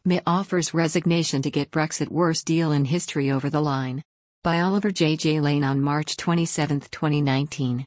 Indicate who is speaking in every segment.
Speaker 1: May offers resignation to get Brexit worst deal in history over the line. By Oliver J. Lane on March 27, 2019.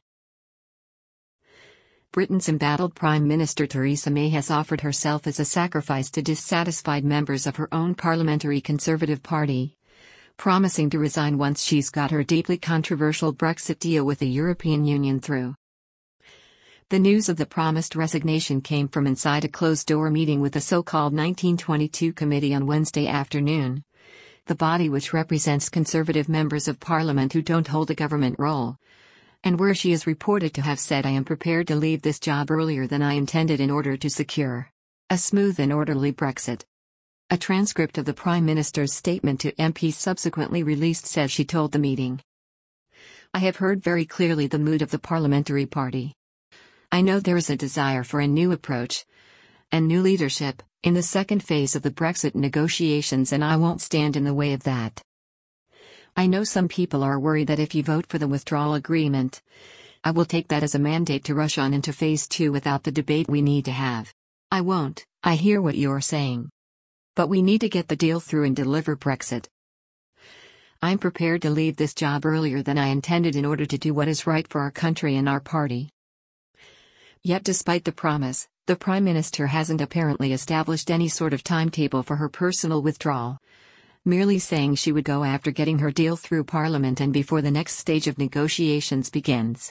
Speaker 1: Britain's embattled Prime Minister Theresa May has offered herself as a sacrifice to dissatisfied members of her own parliamentary Conservative Party, promising to resign once she's got her deeply controversial Brexit deal with the European Union through. The news of the promised resignation came from inside a closed-door meeting with the so-called 1922 Committee on Wednesday afternoon, the body which represents Conservative members of Parliament who don't hold a government role, and where she is reported to have said, "I am prepared to leave this job earlier than I intended in order to secure a smooth and orderly Brexit." A transcript of the Prime Minister's statement to MPs subsequently released says she told the meeting, "I have heard very clearly the mood of the parliamentary party. I know there is a desire for a new approach and new leadership in the second phase of the Brexit negotiations, and I won't stand in the way of that. I know some people are worried that if you vote for the withdrawal agreement, I will take that as a mandate to rush on into phase 2 without the debate we need to have. I won't. I hear what you're saying. But we need to get the deal through and deliver Brexit. I'm prepared to leave this job earlier than I intended in order to do what is right for our country and our party." Yet despite the promise, the Prime Minister hasn't apparently established any sort of timetable for her personal withdrawal, merely saying she would go after getting her deal through Parliament and before the next stage of negotiations begins.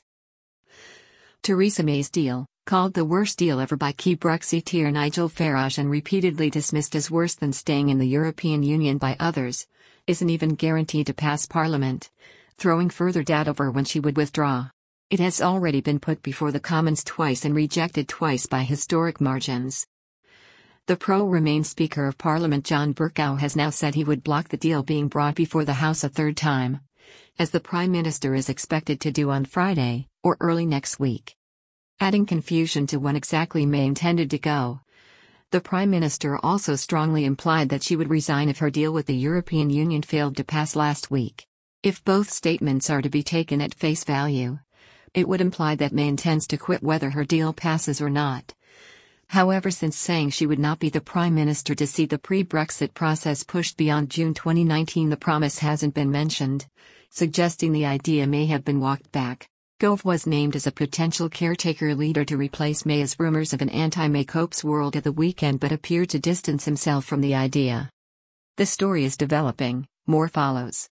Speaker 1: Theresa May's deal, called the worst deal ever by key Brexiteer Nigel Farage and repeatedly dismissed as worse than staying in the European Union by others, isn't even guaranteed to pass Parliament, throwing further doubt over when she would withdraw. It has already been put before the Commons twice and rejected twice by historic margins. The pro-Remain Speaker of Parliament John Bercow has now said he would block the deal being brought before the House a third time, as the Prime Minister is expected to do on Friday, or early next week. Adding confusion to when exactly May intended to go, the Prime Minister also strongly implied that she would resign if her deal with the European Union failed to pass last week. If both statements are to be taken at face value, it would imply that May intends to quit whether her deal passes or not. However, since saying she would not be the Prime Minister to see the pre-Brexit process pushed beyond June 2019, the promise hasn't been mentioned, suggesting the idea may have been walked back. Gove was named as a potential caretaker leader to replace May as rumors of an anti-May Cope's world at the weekend but appeared to distance himself from the idea. The story is developing, more follows.